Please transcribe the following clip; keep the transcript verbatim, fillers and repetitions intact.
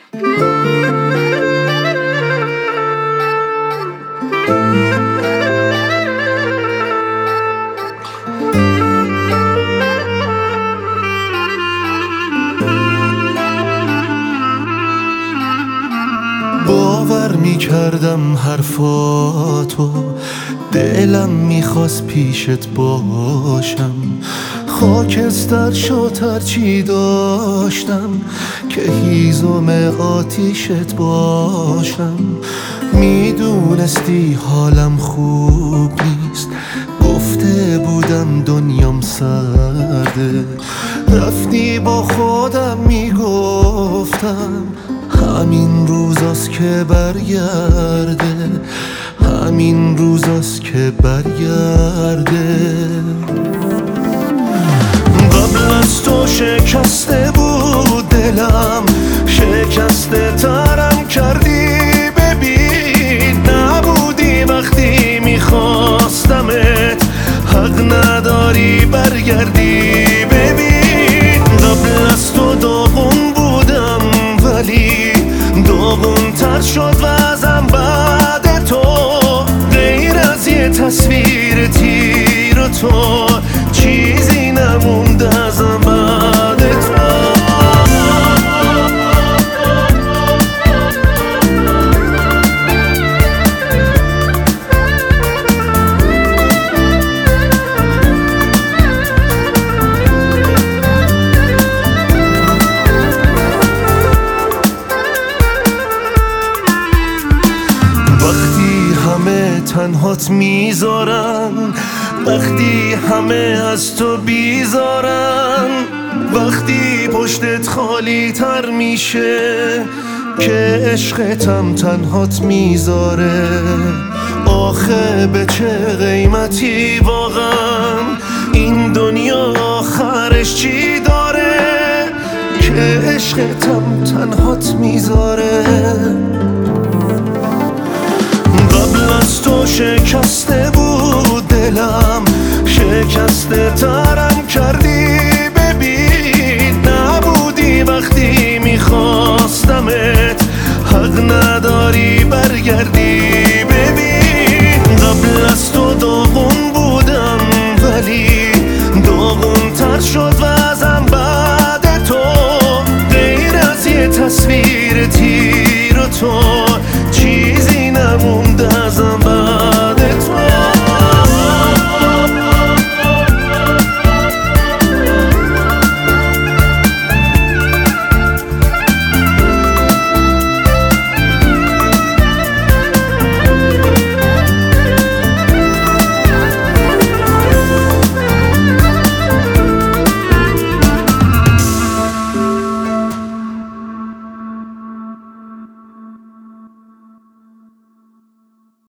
باور می کردم حرفاتو، دلم میخواست پیشت باشم، خاکستر شد هرچی داشتم که هیزم آتیشت باشم. میدونستی حالم خوب نیست، گفته بودم دنیام سرده، رفتی با خودم میگفتم همین روزاست که برگرده، همین روزاست که برگرده. قبل از تو شکسته بود دلم، شکسته ترم کردی، ببین نبودی وقتی میخواستمت، حق نداری برگردی. ببین قبل از تو داغون بودم ولی داغون تر شد وضعم بعد تو، غیر از یه تصویر تیر و تو چیزی نمونده ازم بعد تو. وقتی همه تنهات میذارن، وقتی همه از تو بیزارن، وقتی پشتت خالی تر میشه که عشقتم تنهات میذاره، آخه به چه قیمتی واقعا این دنیا آخرش چی داره که عشقتم تنهات میذاره. قبل از تو شکسته بود دلم، شکسته ترم کردی،